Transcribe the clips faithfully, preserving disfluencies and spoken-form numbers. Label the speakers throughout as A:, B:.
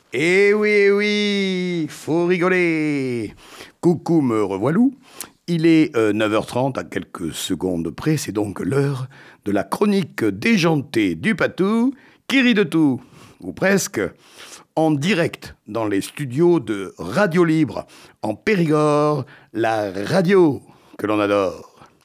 A: Eh oui, eh oui, faut rigoler. Coucou, me revoilou. Il est euh, neuf heures trente à quelques secondes près, c'est donc l'heure de la chronique déjantée du Patou qui rit de tout, ou presque, en direct dans les studios de Radio Libre, en Périgord, la radio que l'on adore.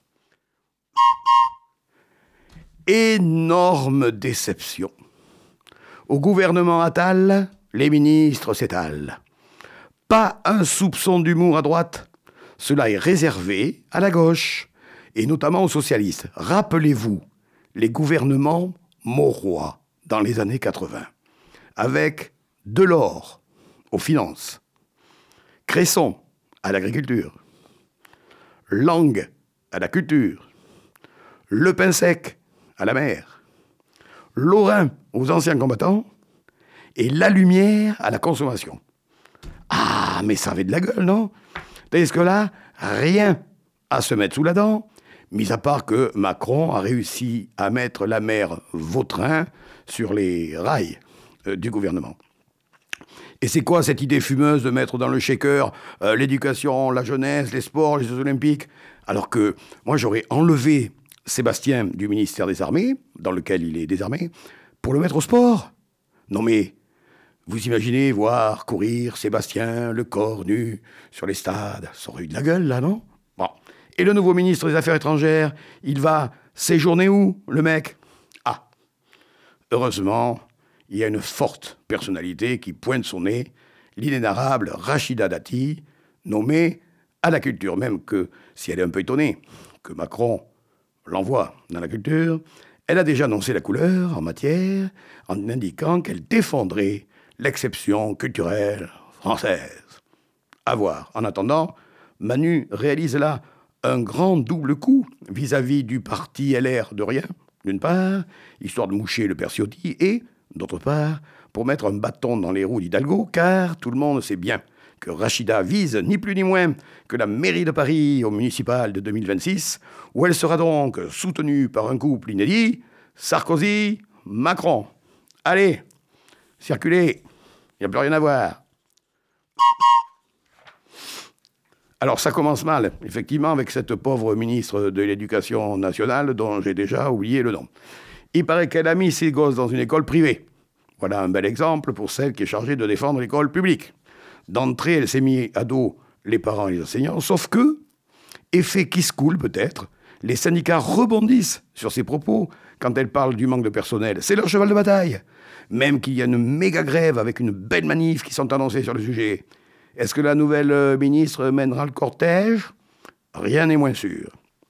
A: Énorme déception. Au gouvernement Attal, les ministres s'étalent. Pas un soupçon d'humour à droite. Cela est réservé à la gauche, et notamment aux socialistes. Rappelez-vous, les gouvernements Mauroy dans les années quatre-vingts, avec Delors aux finances, Cresson à l'agriculture, Lang à la culture, Le Pinsec à la mer, Lorrain aux anciens combattants et La Lumière à la consommation. Ah, mais ça avait de la gueule, non? Tandis que là, rien à se mettre sous la dent, mis à part que Macron a réussi à mettre la mer Vautrin sur les rails euh, du gouvernement. Et c'est quoi cette idée fumeuse de mettre dans le shaker euh, l'éducation, la jeunesse, les sports, les Jeux Olympiques? Alors que moi, j'aurais enlevé Sébastien du ministère des Armées, dans lequel il est désarmé, pour le mettre au sport. Non mais, vous imaginez voir courir Sébastien, le corps nu, sur les stades. Ça aurait eu de la gueule, là, non? Bon. Et le nouveau ministre des Affaires étrangères, il va séjourner où, le mec? Ah. Heureusement, il y a une forte personnalité qui pointe son nez, l'inénarrable Rachida Dati, nommée à la culture, même que, si elle est un peu étonnée, que Macron l'envoie dans la culture, elle a déjà annoncé la couleur en matière en indiquant qu'elle défendrait l'exception culturelle française. À voir. En attendant, Manu réalise là un grand double coup vis-à-vis du parti L R de rien, d'une part, histoire de moucher le père Ciotti, et, d'autre part, pour mettre un bâton dans les roues d'Hidalgo, car tout le monde sait bien que Rachida vise ni plus ni moins que la mairie de Paris au municipal de deux mille vingt-six, où elle sera donc soutenue par un couple inédit, Sarkozy-Macron. Allez, circulez, il n'y a plus rien à voir. Alors ça commence mal, effectivement, avec cette pauvre ministre de l'Éducation nationale dont j'ai déjà oublié le nom. Il paraît qu'elle a mis ses gosses dans une école privée. Voilà un bel exemple pour celle qui est chargée de défendre l'école publique. D'entrée, elle s'est mis à dos les parents et les enseignants, sauf que, effet qui se coule peut-être, les syndicats rebondissent sur ses propos quand elle parle du manque de personnel. C'est leur cheval de bataille. Même qu'il y a une méga grève avec une belle manif qui sont annoncées sur le sujet. Est-ce que la nouvelle ministre mènera le cortège? Rien n'est moins sûr.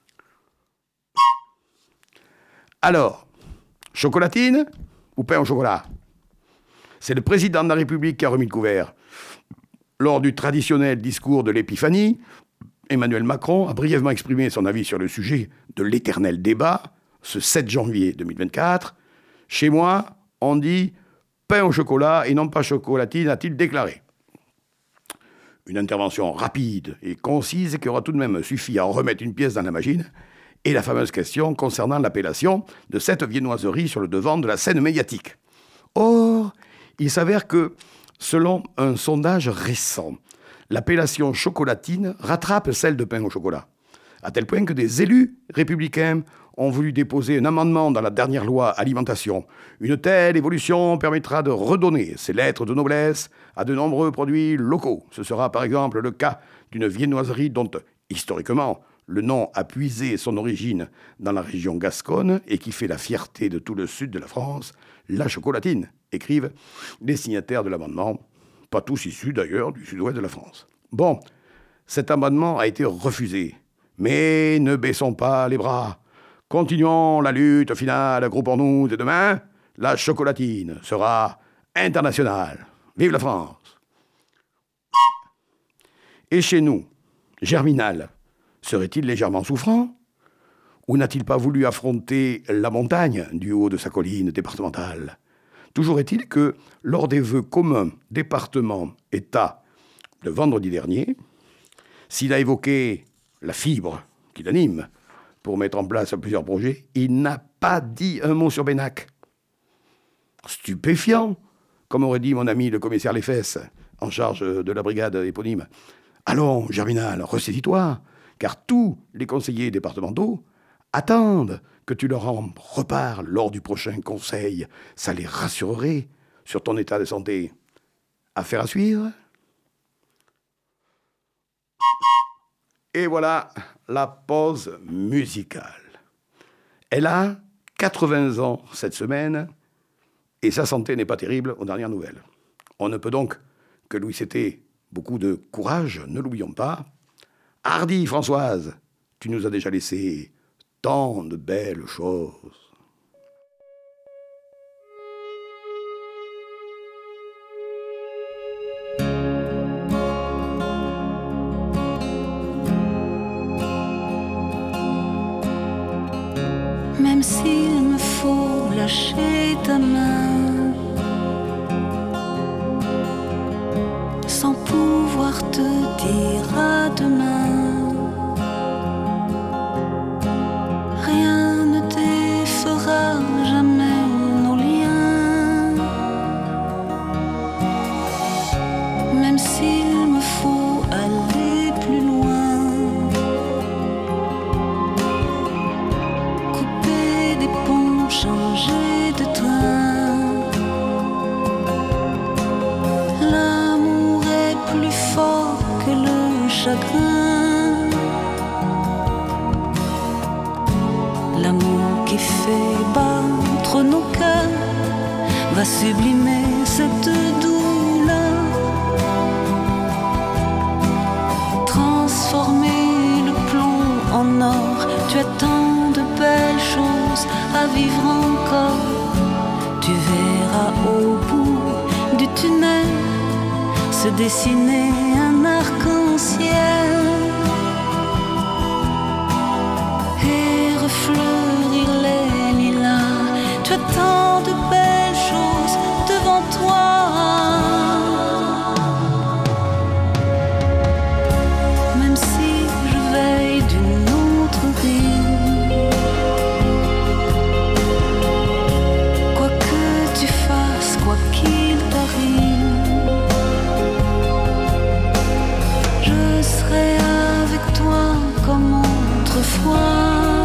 A: Alors, chocolatine ou pain au chocolat? C'est le président de la République qui a remis le couvert. Lors du traditionnel discours de l'Épiphanie, Emmanuel Macron a brièvement exprimé son avis sur le sujet de l'éternel débat, ce sept janvier deux mille vingt-quatre. « Chez moi, on dit pain au chocolat et non pas chocolatine », a-t-il déclaré. Une intervention rapide et concise qui aura tout de même suffi à remettre une pièce dans la machine, et la fameuse question concernant l'appellation de cette viennoiserie sur le devant de la scène médiatique. Or, il s'avère que, selon un sondage récent, l'appellation chocolatine rattrape celle de pain au chocolat, à tel point que des élus républicains ont voulu déposer un amendement dans la dernière loi alimentation. Une telle évolution permettra de redonner ces lettres de noblesse à de nombreux produits locaux. Ce sera par exemple le cas d'une viennoiserie dont, historiquement, le nom a puisé son origine dans la région gasconne et qui fait la fierté de tout le sud de la France, la chocolatine, écrivent les signataires de l'amendement, pas tous issus d'ailleurs du sud-ouest de la France. Bon, cet amendement a été refusé, mais ne baissons pas les bras. Continuons la lutte finale, groupons-nous et demain, la chocolatine sera internationale. Vive la France! Et chez nous, Germinal serait-il légèrement souffrant? Ou n'a-t-il pas voulu affronter la montagne du haut de sa colline départementale? Toujours est-il que, lors des vœux communs département-État de vendredi dernier, s'il a évoqué la fibre qui l'anime pour mettre en place plusieurs projets, il n'a pas dit un mot sur Bénac. Stupéfiant, comme aurait dit mon ami le commissaire Les Fesses, en charge de la brigade éponyme. Allons, Germinal, ressaisis-toi, car tous les conseillers départementaux attendent que tu leur en reparles lors du prochain conseil. Ça les rassurerait sur ton état de santé. Affaire à suivre. Et voilà la pause musicale. Elle a quatre-vingts ans cette semaine et sa santé n'est pas terrible aux dernières nouvelles. On ne peut donc que lui souhaiter beaucoup de courage, ne l'oublions pas. Hardi, Françoise, tu nous as déjà laissé tant de belles choses.
B: Même s'il me faut lâcher ta main, sans pouvoir te dire à demain, rien ne défera jamais nos liens. Même s'il me faut aller plus loin, couper des ponts, changer de train, l'amour est plus fort que le chagrin. L'amour qui fait battre nos cœurs va sublimer cette douleur, transformer le plomb en or. Tu as tant de belles choses à vivre encore. Tu verras au bout du tunnel se dessiner un arc-en-ciel et refleurir les lilas. Tu as tant de belles choses devant toi. Même si je veille d'une autre rive, quoi que tu fasses, quoi qu'il t'arrive, je serai avec toi comme autrefois.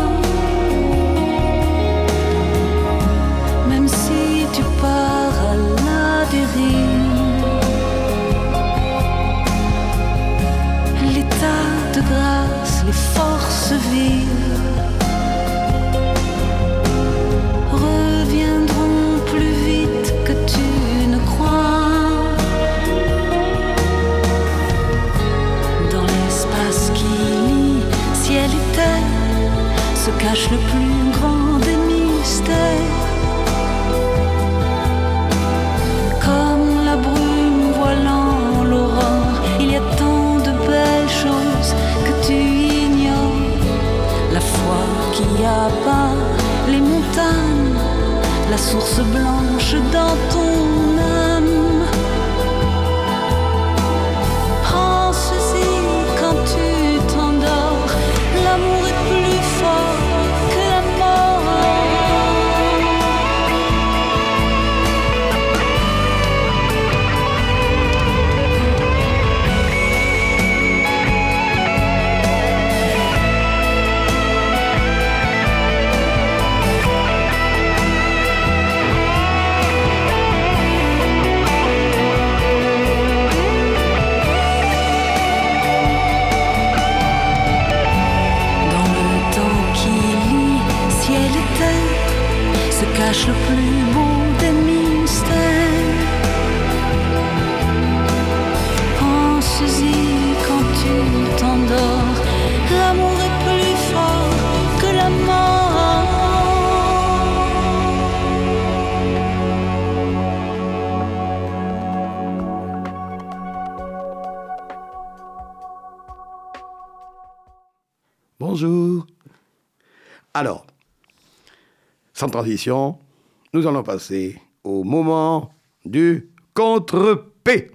B: Même si tu pars à la dérive, l'état de grâce, les forces vives reviendront plus vite que tu ne crois. Dans l'espace qui lie ciel et terre se cache le plus grand des mystères. Comme la brume voilant l'aurore, il y a tant de belles choses que tu ignores. La foi qui abat les montagnes, la source blanche dans ton âme. Pense-y quand tu t'endors, l'amour est plus fort que la mort. Cache le plus beau des mystères. Pense-y quand tu t'endors, l'amour est plus fort que la mort.
A: Bonjour. Alors, sans transition, nous allons passer au moment du contre-P.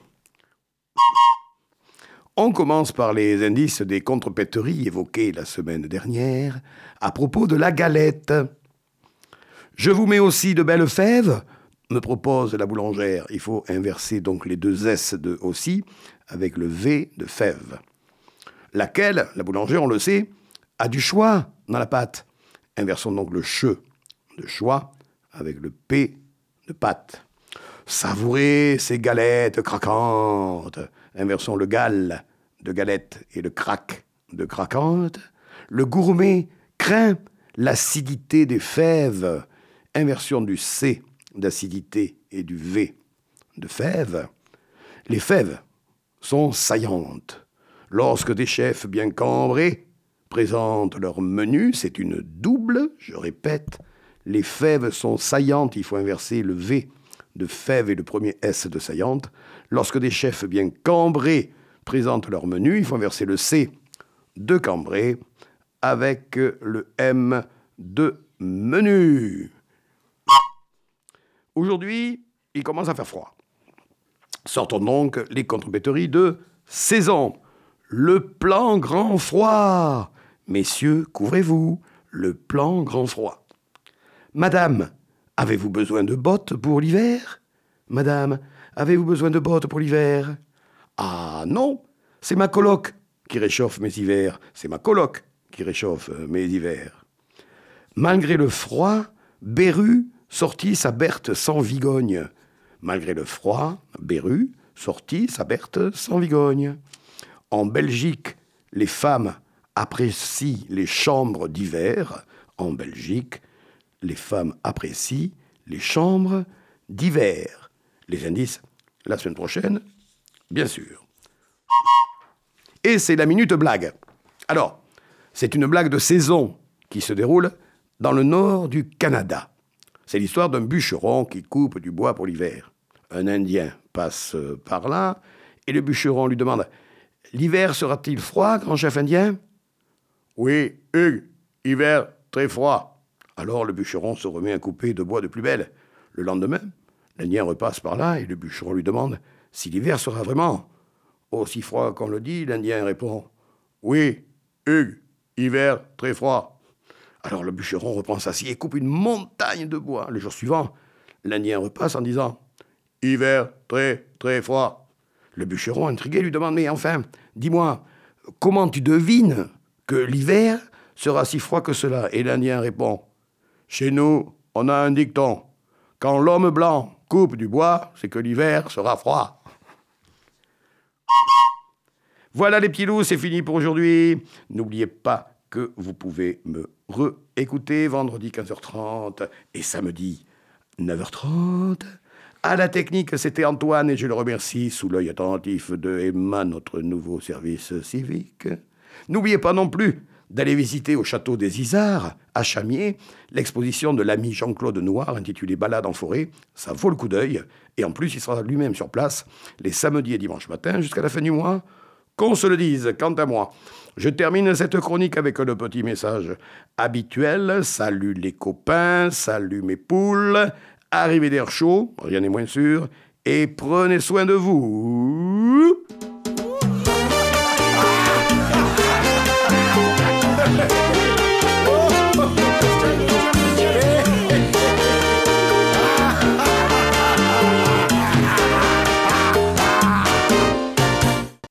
A: On commence par les indices des contrepéteries évoqués la semaine dernière à propos de la galette. Je vous mets aussi de belles fèves, me propose la boulangère. Il faut inverser donc les deux S de aussi avec le V de fève. Laquelle, la boulangère, on le sait, a du choix dans la pâte. Inversons donc le che de choix avec le P de pâte. Savourez ces galettes craquantes. Inversons le gal de galette et le craque de craquante. Le gourmet craint l'acidité des fèves. Inversion du C d'acidité et du V de fève. Les fèves sont saillantes. Lorsque des chefs bien cambrés présentent leur menu, c'est une double, je répète, les fèves sont saillantes, il faut inverser le V de fève et le premier S de saillante. Lorsque des chefs bien cambrés présentent leur menu, il faut inverser le C de cambré avec le M de menu. Aujourd'hui, il commence à faire froid. Sortons donc les contrepéteries de saison. Le plan grand froid. Messieurs, couvrez-vous. Le plan grand froid. Madame, avez-vous besoin de bottes pour l'hiver? Madame, avez-vous besoin de bottes pour l'hiver? Ah non, c'est ma coloc qui réchauffe mes hivers. C'est ma coloc qui réchauffe mes hivers. Malgré le froid, Beru sortit sa Berthe sans vigogne. Malgré le froid, Beru sortit sa Berthe sans vigogne. En Belgique, les femmes apprécient les chambres d'hiver. En Belgique, les femmes apprécient les chambres d'hiver. Les indices, la semaine prochaine, bien sûr. Et c'est la minute blague. Alors, c'est une blague de saison qui se déroule dans le nord du Canada. C'est l'histoire d'un bûcheron qui coupe du bois pour l'hiver. Un Indien passe par là et le bûcheron lui demande « L'hiver sera-t-il froid, grand chef indien ?»« Oui, Hugues, hiver très froid. » Alors le bûcheron se remet à couper de bois de plus belle. Le lendemain, l'Indien repasse par là et le bûcheron lui demande si l'hiver sera vraiment aussi froid qu'on le dit. L'Indien répond « Oui, Hugues, hiver très froid. » Alors le bûcheron reprend sa scie et coupe une montagne de bois. Le jour suivant, l'Indien repasse en disant « Hiver très très froid. » Le bûcheron, intrigué, lui demande « Mais enfin, dis-moi, comment tu devines que l'hiver sera si froid que cela ?» Et l'Indien répond « Chez nous, on a un dicton. Quand l'homme blanc coupe du bois, c'est que l'hiver sera froid. » Voilà les petits loups, c'est fini pour aujourd'hui. N'oubliez pas que vous pouvez me réécouter vendredi quinze heures trente et samedi neuf heures trente. À la technique, c'était Antoine et je le remercie sous l'œil attentif de Emma, notre nouveau service civique. N'oubliez pas non plus d'aller visiter au château des Isards, à Chamiers, l'exposition de l'ami Jean-Claude Noir intitulée Balade en forêt. Ça vaut le coup d'œil. Et en plus, il sera lui-même sur place les samedis et dimanches matins jusqu'à la fin du mois. Qu'on se le dise, quant à moi. Je termine cette chronique avec le petit message habituel. Salut les copains, salut mes poules. Arrivez d'air chaud, rien n'est moins sûr. Et prenez soin de vous.